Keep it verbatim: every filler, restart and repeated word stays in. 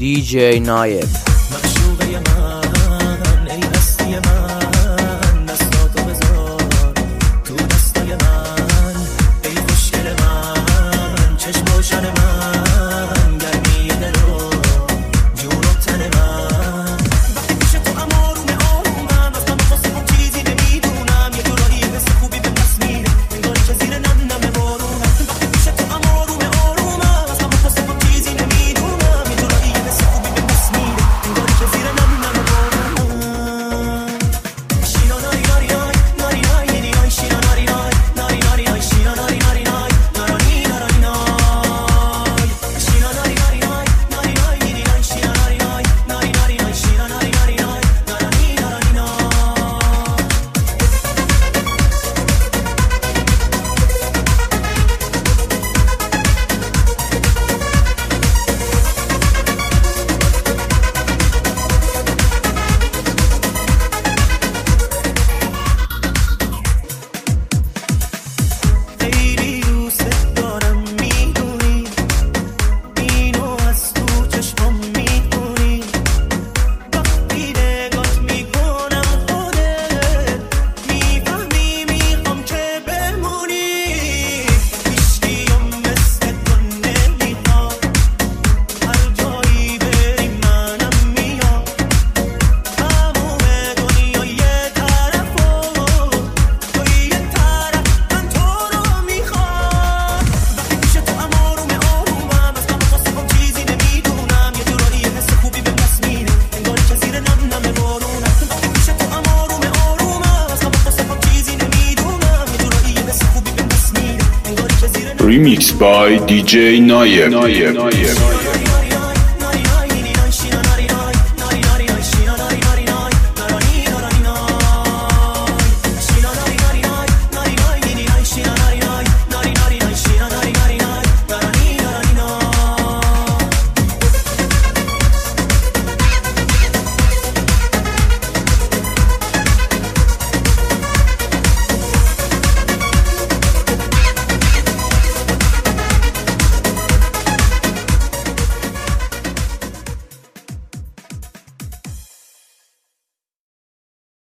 دی جی نایب. معشوقه من ای هستی من، دستاتو بذار تو دستای من، ای خوشگل من، چشم روشن من، گرمی دلو جون و تن من. وقتی پیش تو اماروم آرومم، از من بخواستم چیزی نمیدونم، یه جورایی حس خوبی به دست میره انگاری که زیر نم نم بارونم. وقتی پیش تو اماروم آرومم، از من بخواستم چیزی نمیدونم، یه جورایی حس خوبی به دست میره انگاری که زیر نم نم بارونم. شینا ناری ناری نای ناری نای نی نای شینا ناری نای ناری ناری نای شینا ناری ناری نای نارانی نارانی نای شینا ناری ناری نای ناری نای نی نای شینا ناری نای ناری ناری نای شینا ناری ناری نای نارانی نارانی نای. خیلی دوست دارم میدونی، اینو از تو چشمام میخونی، وقتی نگات میکنم خودت میفهمی میخوام که بمونی. هیچکیم مثل تو نمیخواد، هر جایی بری منم میاد، تموم دنیا یه طرف و تو یه طرف، من تو رو میخوام. وقتی پیش تو اماروم آرومم، از من بخواستم چیزی نمیدونم، یه جورایی حس خوبی به دست میره انگاری که زیر نم نم بارونم. وقتی پیش تو اماروم آرومم، از من بخواستم چیزی نمیدونم، یه جورایی حس خوبی به دست میره انگاری که زیر نم Remix by دی جی نایب.